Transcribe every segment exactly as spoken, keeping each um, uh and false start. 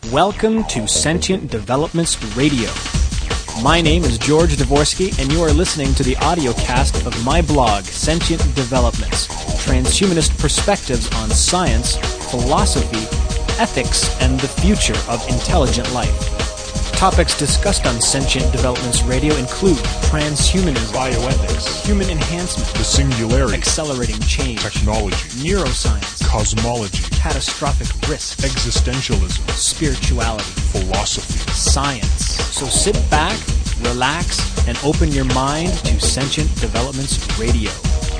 Welcome to Sentient Developments Radio. My name is George Dvorsky, and you are listening to the audio cast of my blog, Sentient Developments, transhumanist perspectives on science, philosophy, ethics, and the future of intelligent life. Topics discussed on Sentient Developments Radio include transhumanism, bioethics, human enhancement, the singularity, accelerating change, technology, neuroscience, cosmology, catastrophic risk, existentialism, spirituality, philosophy, science. So sit back, relax, and open your mind to Sentient Developments Radio.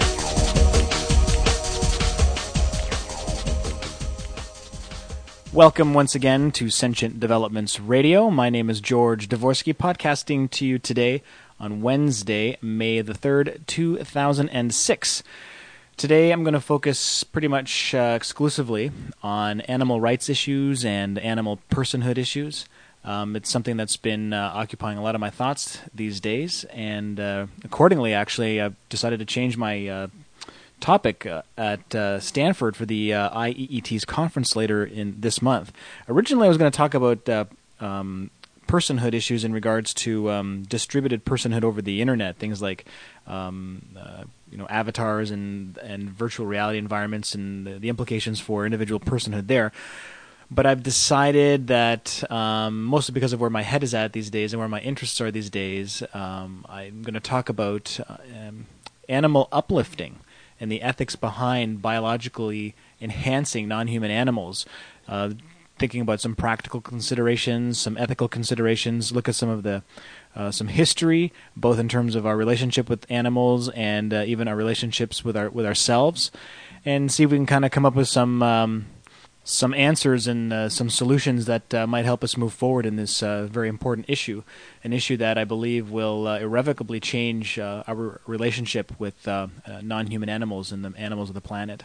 Welcome once again to Sentient Developments Radio. My name is George Dvorsky, podcasting to you today on Wednesday, May the third, two thousand six. Today I'm going to focus pretty much uh, exclusively on animal rights issues and animal personhood issues. Um, it's something that's been uh, occupying a lot of my thoughts these days, and uh, accordingly, actually, I've decided to change my uh, topic uh, at uh, Stanford for the uh, I E E T's conference later in this month. Originally, I was going to talk about uh, um, personhood issues in regards to um, distributed personhood over the internet, things like um, uh, you know avatars and and virtual reality environments and the, the implications for individual personhood there. But I've decided that, um, mostly because of where my head is at these days and where my interests are these days, um, I'm going to talk about uh, um, animal uplifting and the ethics behind biologically enhancing non-human animals, uh, thinking about some practical considerations, some ethical considerations, look at some of the uh, some history, both in terms of our relationship with animals and uh, even our relationships with our with ourselves, and see if we can kind of come up with some um, some answers and uh, some solutions that uh, might help us move forward in this uh, very important issue, an issue that I believe will uh, irrevocably change uh, our relationship with uh, uh, non-human animals and the animals of the planet.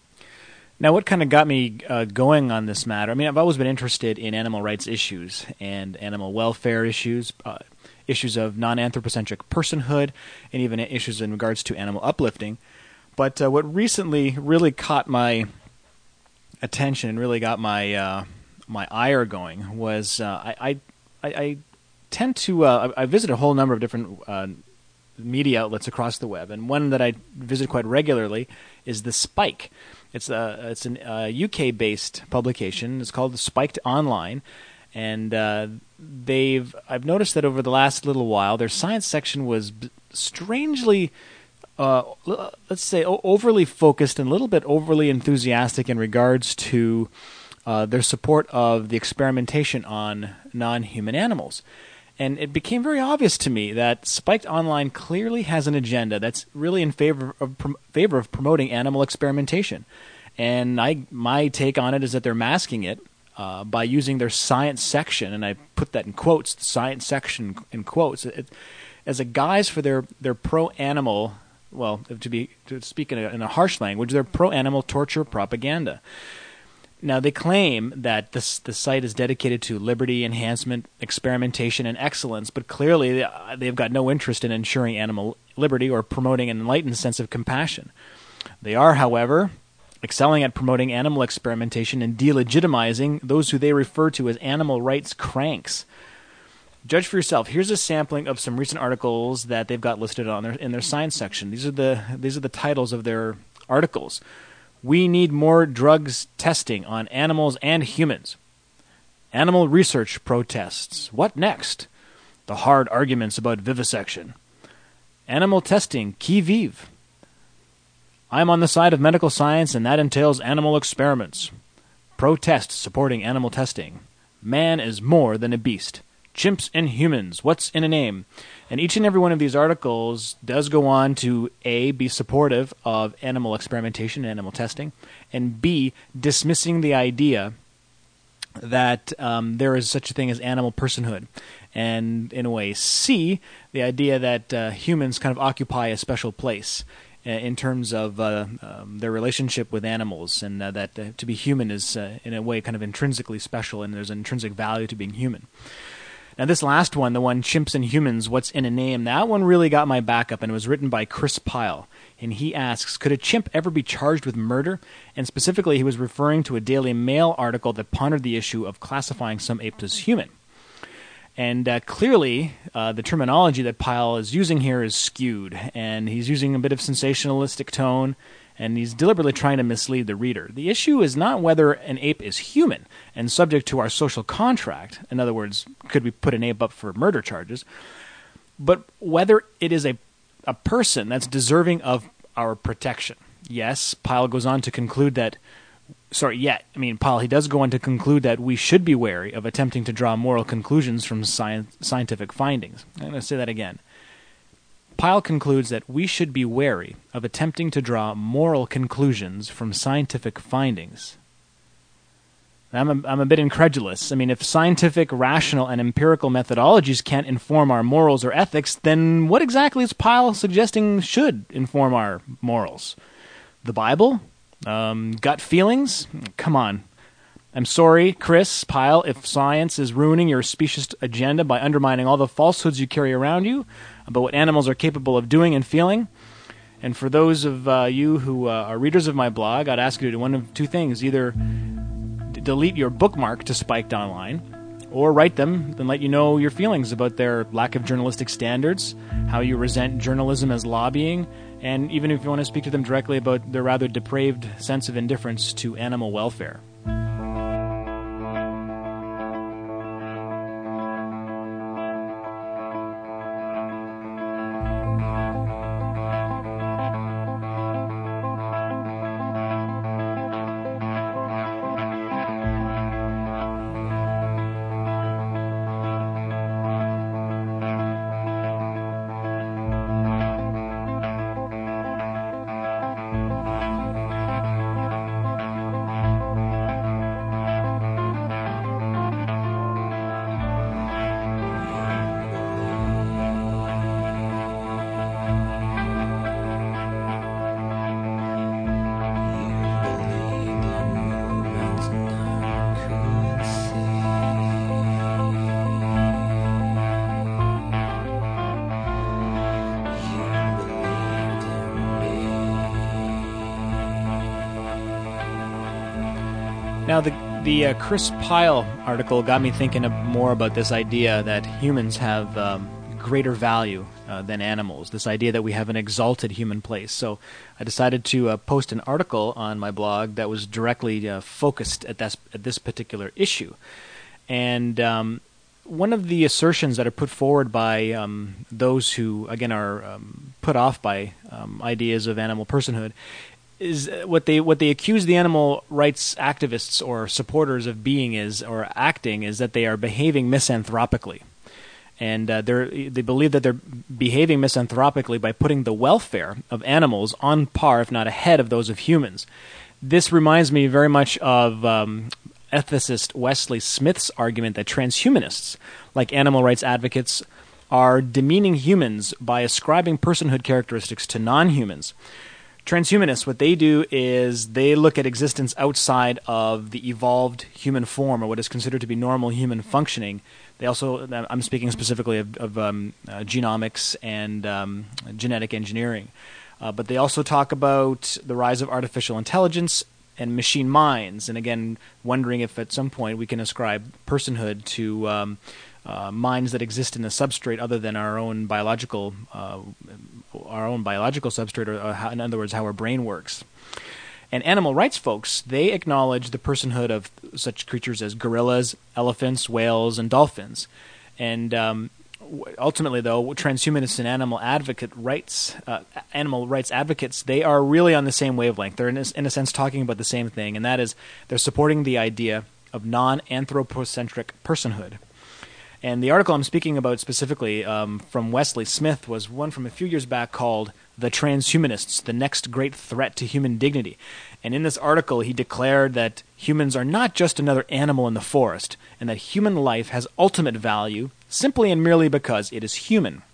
Now, what kind of got me uh, going on this matter? I mean, I've always been interested in animal rights issues and animal welfare issues, uh, issues of non-anthropocentric personhood, and even issues in regards to animal uplifting. But uh, what recently really caught my attention and really got my uh, my ire going was uh, I, I I tend to uh, I visit a whole number of different uh, media outlets across the web, and one that I visit quite regularly is the Spike. It's a it's an uh, U K based publication. It's called the Spiked Online, and uh, they've I've noticed that over the last little while their science section was b- strangely. Uh, let's say overly focused and a little bit overly enthusiastic in regards to uh, their support of the experimentation on non-human animals. And it became very obvious to me that Spiked Online clearly has an agenda that's really in favor of prom- favor of promoting animal experimentation. And I my take on it is that they're masking it uh, by using their science section, and I put that in quotes, the science section in quotes, it, as a guise for their, their pro-animal well, to be to speak in a, in a harsh language, they're pro-animal torture propaganda. Now, they claim that this the site is dedicated to liberty, enhancement, experimentation, and excellence, but clearly they've got no interest in ensuring animal liberty or promoting an enlightened sense of compassion. They are, however, excelling at promoting animal experimentation and delegitimizing those who they refer to as animal rights cranks. Judge for yourself. Here's a sampling of some recent articles that they've got listed on their in their science section. These are the these are the titles of their articles. We need more drugs testing on animals and humans. Animal research protests. What next? The hard arguments about vivisection. Animal testing, qui vive. I'm on the side of medical science, and that entails animal experiments. Protest supporting animal testing. Man is more than a beast. Chimps and humans, what's in a name? And each and every one of these articles does go on to, A, be supportive of animal experimentation and animal testing, and B, dismissing the idea that um, there is such a thing as animal personhood. And in a way, C, the idea that uh, humans kind of occupy a special place uh, in terms of uh, um, their relationship with animals, and uh, that uh, to be human is, uh, in a way, kind of intrinsically special, and there's an intrinsic value to being human. Now, this last one, the one Chimps and Humans, What's in a Name, that one really got my back up, and it was written by Chris Pyle. And he asks, could a chimp ever be charged with murder? And specifically, he was referring to a Daily Mail article that pondered the issue of classifying some apes as human. And uh, clearly, uh, the terminology that Pyle is using here is skewed, and he's using a bit of sensationalistic tone, and he's deliberately trying to mislead the reader. The issue is not whether an ape is human and subject to our social contract, in other words, could we put an ape up for murder charges, but whether it is a, a person that's deserving of our protection. Yes, Pyle goes on to conclude that Sorry, yeah, I mean, Pyle, he does go on to conclude that we should be wary of attempting to draw moral conclusions from science, scientific findings. I'm going to say that again. Pyle concludes that we should be wary of attempting to draw moral conclusions from scientific findings. I'm a, I'm a bit incredulous. I mean, if scientific, rational, and empirical methodologies can't inform our morals or ethics, then what exactly is Pyle suggesting should inform our morals? The Bible? Um, gut feelings? Come on. I'm sorry, Chris Pyle, if science is ruining your specious agenda by undermining all the falsehoods you carry around you about what animals are capable of doing and feeling. And for those of uh, you who uh, are readers of my blog, I'd ask you to do one of two things. Either d- delete your bookmark to Spiked Online, or write them and let you know your feelings about their lack of journalistic standards, how you resent journalism as lobbying, and even if you want to speak to them directly about their rather depraved sense of indifference to animal welfare. Now, the the uh, Chris Pyle article got me thinking more about this idea that humans have um, greater value uh, than animals, this idea that we have an exalted human place. So I decided to uh, post an article on my blog that was directly uh, focused at this, at this particular issue. And um, one of the assertions that are put forward by um, those who, again, are um, put off by um, ideas of animal personhood is what they what they accuse the animal rights activists or supporters of being is or acting is that they are behaving misanthropically, and uh, they they believe that they're behaving misanthropically by putting the welfare of animals on par, if not ahead, of those of humans. This reminds me very much of um, ethicist Wesley Smith's argument that transhumanists, like animal rights advocates, are demeaning humans by ascribing personhood characteristics to non-humans. Transhumanists, what they do is they look at existence outside of the evolved human form, or what is considered to be normal human functioning. They also, I'm speaking specifically of, of um, uh, genomics and um, genetic engineering, uh, but they also talk about the rise of artificial intelligence and machine minds, and again, wondering if at some point we can ascribe personhood to um, uh, minds that exist in a substrate other than our own biological uh, our own biological substrate, or uh, how, in other words, how our brain works. And animal rights folks, they acknowledge the personhood of such creatures as gorillas, elephants, whales, and dolphins. And um, ultimately, though, transhumanists and animal advocate rights, uh, animal rights advocates, they are really on the same wavelength. They're in a, in a sense talking about the same thing, and that is they're supporting the idea of non-anthropocentric personhood. And the article I'm speaking about specifically um, from Wesley Smith was one from a few years back called "The Transhumanists, the Next Great Threat to Human Dignity." And in this article, he declared that humans are not just another animal in the forest, and that human life has ultimate value simply and merely because it is human.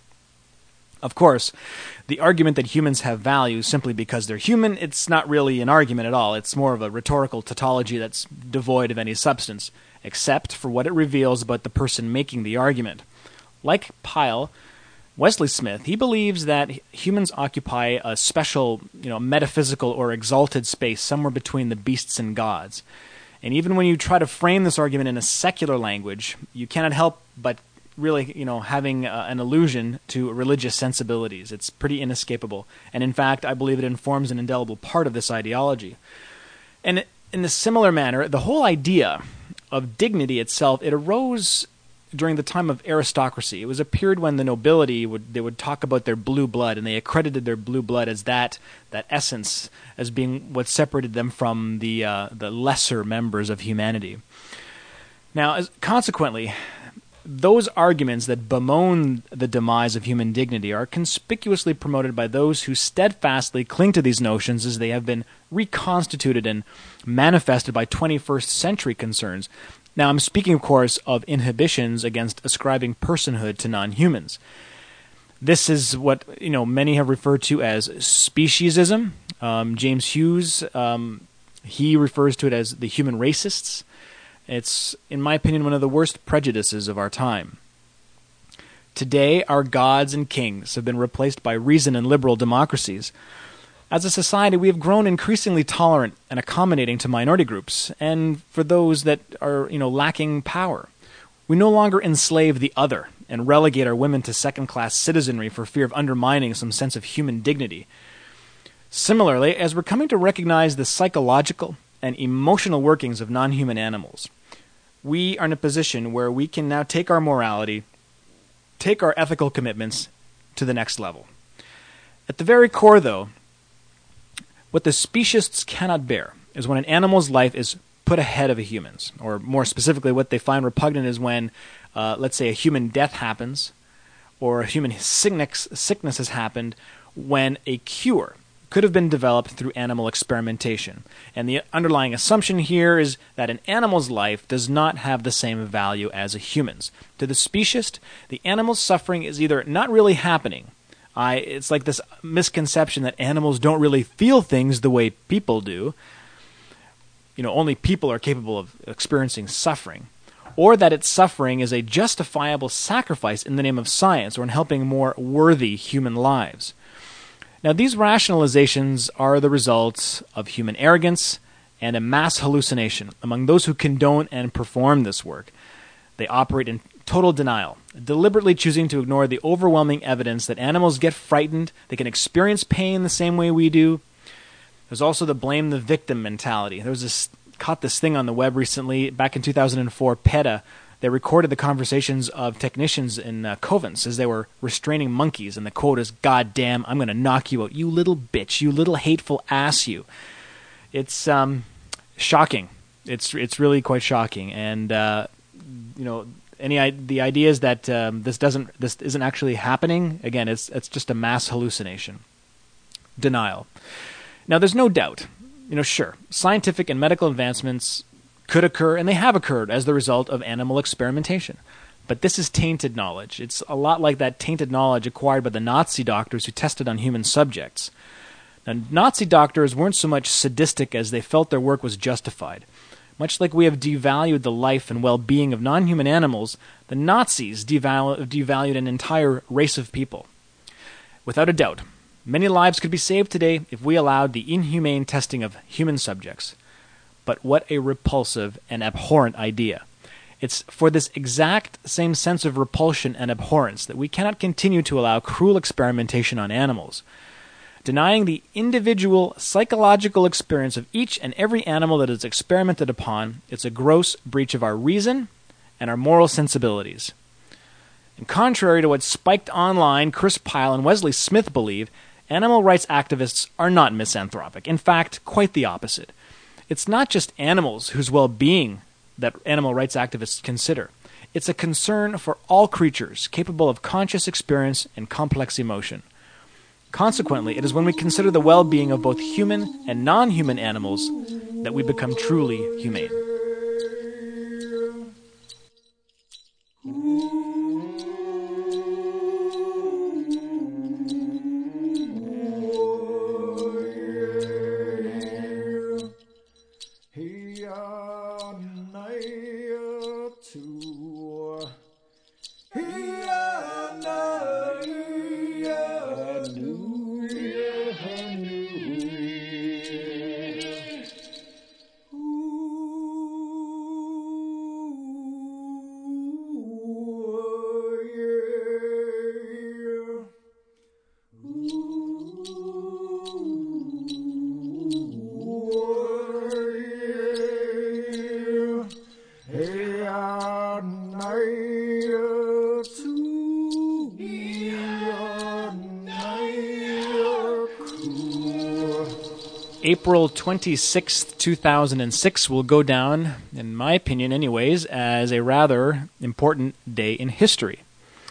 Of course, the argument that humans have value simply because they're human, it's not really an argument at all. It's more of a rhetorical tautology that's devoid of any substance. except for what it reveals about the person making the argument. Like Pyle, Wesley Smith, he believes that humans occupy a special, you know, metaphysical or exalted space somewhere between the beasts and gods. And even when you try to frame this argument in a secular language, you cannot help but really, you know, having uh, an allusion to religious sensibilities. It's pretty inescapable. And in fact, I believe it informs an indelible part of this ideology. And in a similar manner, the whole idea of dignity itself, it arose during the time of aristocracy. It was a period when the nobility would they would talk about their blue blood, and they accredited their blue blood as that that essence, as being what separated them from the uh, the lesser members of humanity. Now, as, consequently, those arguments that bemoan the demise of human dignity are conspicuously promoted by those who steadfastly cling to these notions as they have been reconstituted and manifested by twenty-first century concerns. Now, I'm speaking, of course, of inhibitions against ascribing personhood to non-humans. This is what, you know, many have referred to as speciesism. Um, James Hughes, um, he refers to it as the human racists. It's, in my opinion, one of the worst prejudices of our time. Today, our gods and kings have been replaced by reason and liberal democracies. As a society, we have grown increasingly tolerant and accommodating to minority groups, and for those that are, you know, lacking power. We no longer enslave the other and relegate our women to second-class citizenry for fear of undermining some sense of human dignity. Similarly, as we're coming to recognize the psychological and emotional workings of non-human animals, we are in a position where we can now take our morality, take our ethical commitments to the next level. At the very core, though, what the speciesists cannot bear is when an animal's life is put ahead of a human's, or more specifically, what they find repugnant is when, uh, let's say, a human death happens, or a human sickness, sickness has happened, when a cure could have been developed through animal experimentation. And the underlying assumption here is that an animal's life does not have the same value as a human's. To the speciesist, the animal's suffering is either not really happening. I, it's like this misconception that animals don't really feel things the way people do. You know, only people are capable of experiencing suffering. Or that its suffering is a justifiable sacrifice in the name of science or in helping more worthy human lives. Now, these rationalizations are the results of human arrogance and a mass hallucination among those who condone and perform this work. They operate in total denial, deliberately choosing to ignore the overwhelming evidence that animals get frightened, they can experience pain the same way we do. There's also the blame the victim mentality. There was this, caught this thing on the web recently, back in two thousand four, PETA. They recorded the conversations of technicians in uh, Covens as they were restraining monkeys, and the quote is, "God damn, I'm going to knock you out, you little bitch, you little hateful ass, you." It's um, shocking. It's it's really quite shocking, and uh, you know, any the idea is that um, this doesn't this isn't actually happening. Again, it's it's just a mass hallucination, denial. Now, there's no doubt. You know, sure, scientific and medical advancements could occur, and they have occurred as the result of animal experimentation. But this is tainted knowledge. It's a lot like that tainted knowledge acquired by the Nazi doctors who tested on human subjects. Now, Nazi doctors weren't so much sadistic as they felt their work was justified. Much like we have devalued the life and well-being of non-human animals, the Nazis devalu- devalued an entire race of people. Without a doubt, many lives could be saved today if we allowed the inhumane testing of human subjects. But what a repulsive and abhorrent idea. It's for this exact same sense of repulsion and abhorrence that we cannot continue to allow cruel experimentation on animals. Denying the individual psychological experience of each and every animal that is experimented upon, it's a gross breach of our reason and our moral sensibilities. And contrary to what Spiked Online, Chris Pyle, and Wesley Smith believe, animal rights activists are not misanthropic. In fact, quite the opposite. It's not just animals whose well-being that animal rights activists consider. It's a concern for all creatures capable of conscious experience and complex emotion. Consequently, it is when we consider the well-being of both human and non-human animals that we become truly humane. to Hallelujah, New Year, New Year. Ooh, yeah. April twenty-sixth, two thousand six will go down, in my opinion anyways, as a rather important day in history.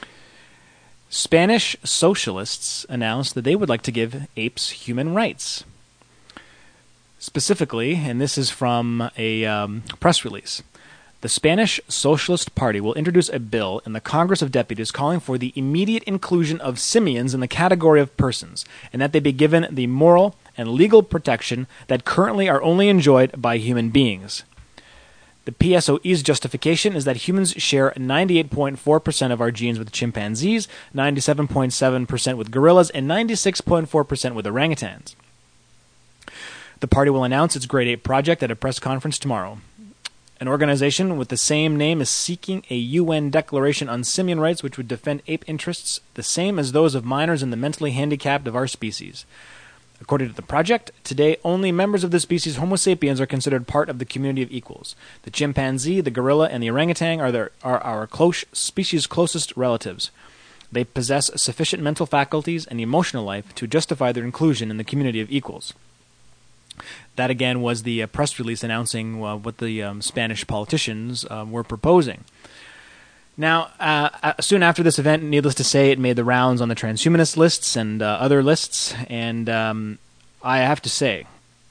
Spanish socialists announced that they would like to give apes human rights. Specifically, and this is from a um, press release, the Spanish Socialist Party will introduce a bill in the Congress of Deputies calling for the immediate inclusion of simians in the category of persons, and that they be given the moral and legal protection that currently are only enjoyed by human beings. The P S O E's justification is that humans share ninety-eight point four percent of our genes with chimpanzees, ninety-seven point seven percent with gorillas, and ninety-six point four percent with orangutans. The party will announce its Great Ape Project at a press conference tomorrow. An organization with the same name is seeking a U N declaration on simian rights which would defend ape interests the same as those of minors and the mentally handicapped of our species. According to the project, today only members of the species Homo sapiens are considered part of the community of equals. The chimpanzee, the gorilla, and the orangutan are, their, are our close, species' closest relatives. They possess sufficient mental faculties and emotional life to justify their inclusion in the community of equals. That, again, was the uh, press release announcing uh, what the um, Spanish politicians uh, were proposing. Now, uh, soon after this event, needless to say, it made the rounds on the transhumanist lists and uh, other lists, and um, I have to say,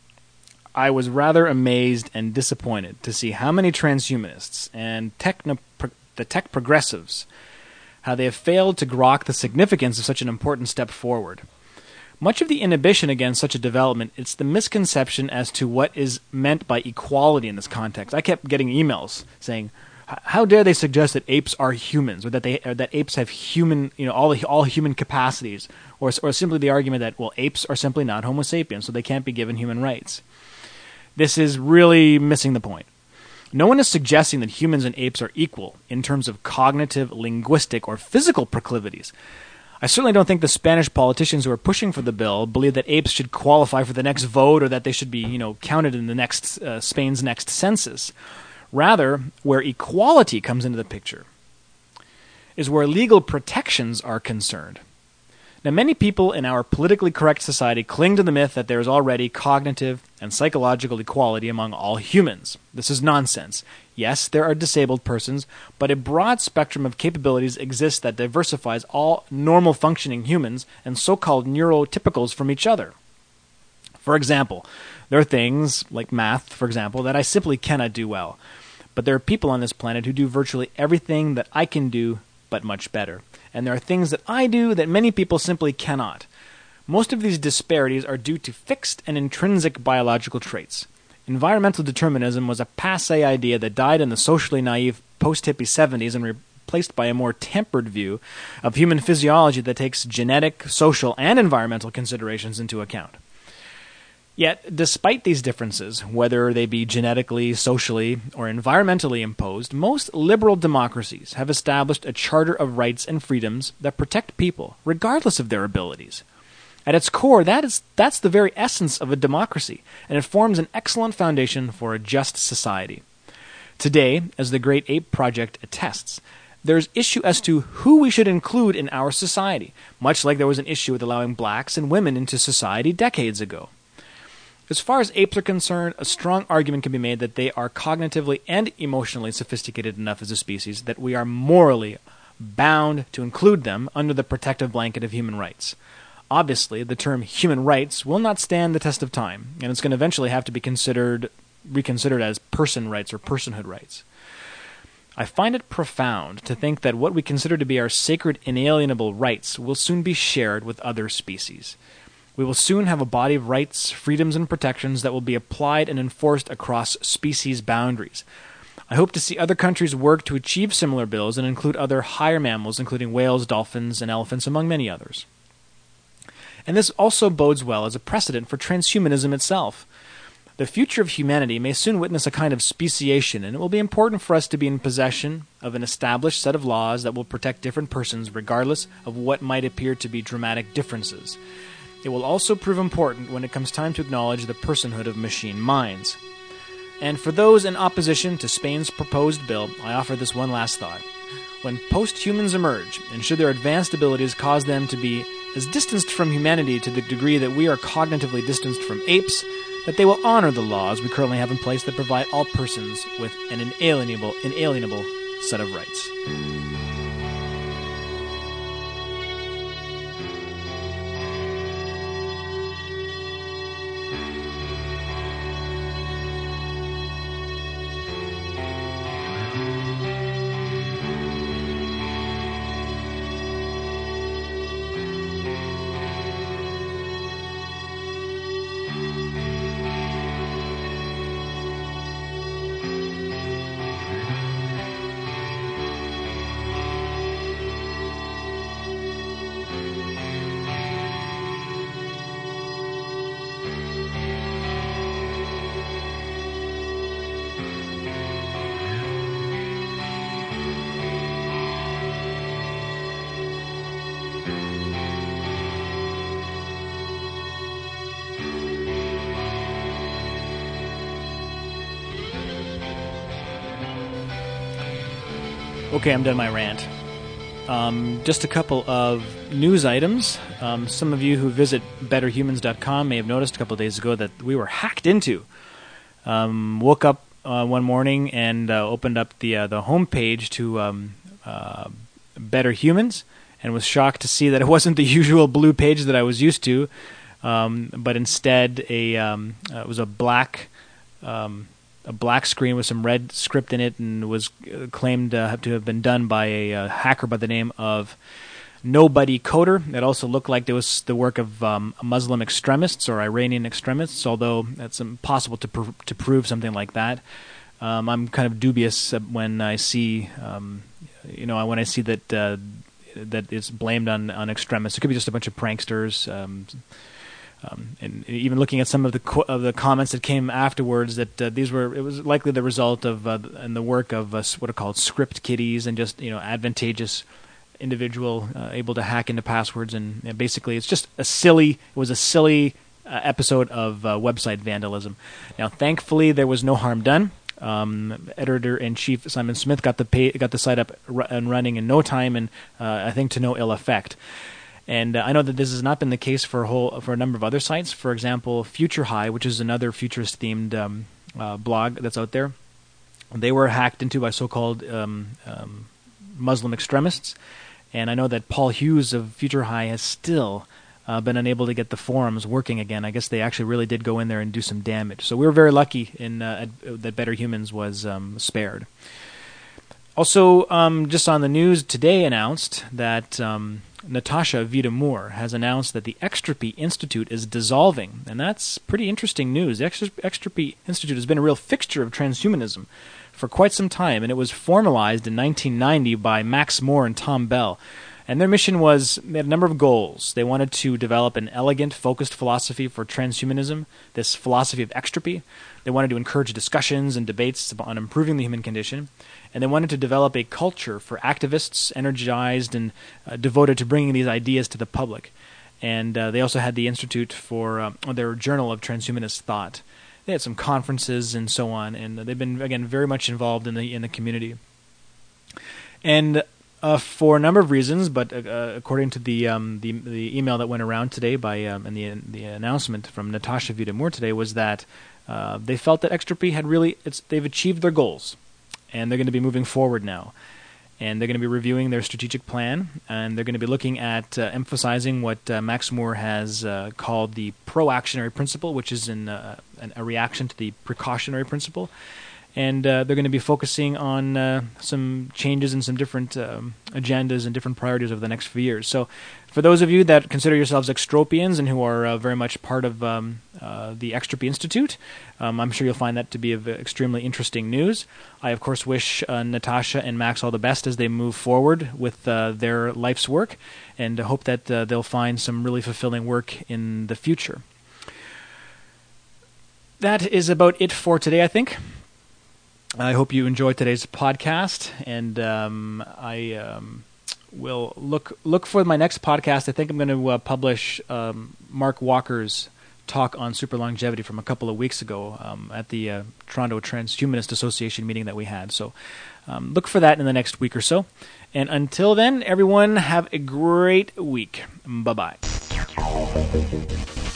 I was rather amazed and disappointed to see how many transhumanists and techno- the tech progressives, how they have failed to grok the significance of such an important step forward. Much of the inhibition against such a development is the misconception as to what is meant by equality in this context. I kept getting emails saying, how dare they suggest that apes are humans, or that they or that apes have human, you know, all all human capacities, or or simply the argument that, well, apes are simply not Homo sapiens, so they can't be given human rights. This is really missing the point. No one is suggesting that humans and apes are equal in terms of cognitive, linguistic, or physical proclivities. I certainly don't think the Spanish politicians who are pushing for the bill believe that apes should qualify for the next vote, or that they should be, you know, counted in the next uh, Spain's next census. Rather, where equality comes into the picture is where legal protections are concerned. Now, many people in our politically correct society cling to the myth that there is already cognitive and psychological equality among all humans. This is nonsense. Yes, there are disabled persons, but a broad spectrum of capabilities exists that diversifies all normal functioning humans and so-called neurotypicals from each other. For example, there are things, like math, for example, that I simply cannot do well. But there are people on this planet who do virtually everything that I can do, but much better. And there are things that I do that many people simply cannot. Most of these disparities are due to fixed and intrinsic biological traits. Environmental determinism was a passé idea that died in the socially naive post-hippie seventies and replaced by a more tempered view of human physiology that takes genetic, social, and environmental considerations into account. Yet, despite these differences, whether they be genetically, socially, or environmentally imposed, most liberal democracies have established a charter of rights and freedoms that protect people, regardless of their abilities. At its core, that is, that's the very essence of a democracy, and it forms an excellent foundation for a just society. Today, as the Great Ape Project attests, there is issue as to who we should include in our society, much like there was an issue with allowing blacks and women into society decades ago. As far as apes are concerned, a strong argument can be made that they are cognitively and emotionally sophisticated enough as a species that we are morally bound to include them under the protective blanket of human rights. Obviously, the term human rights will not stand the test of time, and it's going to eventually have to be considered, reconsidered as person rights or personhood rights. I find it profound to think that what we consider to be our sacred inalienable rights will soon be shared with other species. We will soon have a body of rights, freedoms, and protections that will be applied and enforced across species boundaries. I hope to see other countries work to achieve similar bills and include other higher mammals, including whales, dolphins, and elephants, among many others. And this also bodes well as a precedent for transhumanism itself. The future of humanity may soon witness a kind of speciation, and it will be important for us to be in possession of an established set of laws that will protect different persons regardless of what might appear to be dramatic differences. It will also prove important when it comes time to acknowledge the personhood of machine minds. And for those in opposition to Spain's proposed bill, I offer this one last thought. When post-humans emerge, and should their advanced abilities cause them to be as distanced from humanity to the degree that we are cognitively distanced from apes, that they will honor the laws we currently have in place that provide all persons with an inalienable, inalienable set of rights. Okay, I'm done my rant. Um, just a couple of news items. Um, some of you who visit better humans dot com may have noticed a couple of days ago that we were hacked into. Um, woke up uh, one morning and uh, opened up the uh, the homepage to um, uh, Better Humans, and was shocked to see that it wasn't the usual blue page that I was used to, um, but instead a um, uh, it was a black. Um, a black screen with some red script in it, and was claimed uh, to have been done by a uh, hacker by the name of Nobody Coder. It also looked like it was the work of um, Muslim extremists or Iranian extremists, although it's impossible to pr- to prove something like that. Um, I'm kind of dubious when I see, um, you know, when I see that uh, that it's blamed on, on extremists. It could be just a bunch of pranksters. Um, Um, and even looking at some of the co- of the comments that came afterwards, that uh, these were it was likely the result of uh, and the work of uh, what are called script kiddies, and just you know advantageous individual uh, able to hack into passwords, and, and basically it's just a silly it was a silly uh, episode of uh, website vandalism. Now, thankfully, there was no harm done. Um, Editor-in-Chief Simon Smith got the pay, got the site up r- and running in no time, and uh, I think to no ill effect. And uh, I know that this has not been the case for a whole for a number of other sites. For example, Future High, which is another futurist-themed um, uh, blog that's out there, they were hacked into by so-called um, um, Muslim extremists. And I know that Paul Hughes of Future High has still uh, been unable to get the forums working again. I guess they actually really did go in there and do some damage. So we were very lucky in uh, at, that Better Humans was um, spared. Also, um, just on the news today, announced that um, Natasha Vida-Moore has announced that the Extropy Institute is dissolving, and that's pretty interesting news. The Extropy Institute has been a real fixture of transhumanism for quite some time, and it was formalized in nineteen ninety by Max Moore and Tom Bell. And their mission was, they had a number of goals. They wanted to develop an elegant, focused philosophy for transhumanism, this philosophy of extropy. They wanted to encourage discussions and debates on improving the human condition. And they wanted to develop a culture for activists energized and uh, devoted to bringing these ideas to the public. And uh, they also had the Institute for uh, their Journal of Transhumanist Thought. They had some conferences and so on, and they've been, again, very much involved in the in the community. And uh, for a number of reasons, but uh, according to the, um, the the email that went around today by um, and the the announcement from Natasha Vida-Moore today was that uh, they felt that Extropy had really it's they've achieved their goals, and they're going to be moving forward now. And they're going to be reviewing their strategic plan, and they're going to be looking at uh, emphasizing what uh, Max Moore has uh, called the pro-actionary principle, which is in uh, an, a reaction to the precautionary principle. and uh, they're going to be focusing on uh, some changes and some different um, agendas and different priorities over the next few years. So for those of you that consider yourselves extropians and who are uh, very much part of um, uh, the Extropy Institute, um, I'm sure you'll find that to be of extremely interesting news. I, of course, wish uh, Natasha and Max all the best as they move forward with uh, their life's work, and hope that uh, they'll find some really fulfilling work in the future. That is about it for today, I think. I hope you enjoyed today's podcast, and um, I um, will look look for my next podcast. I think I'm going to uh, publish um, Mark Walker's talk on super longevity from a couple of weeks ago um, at the uh, Toronto Transhumanist Association meeting that we had. So um, look for that in the next week or so. And until then, everyone, have a great week. Bye-bye.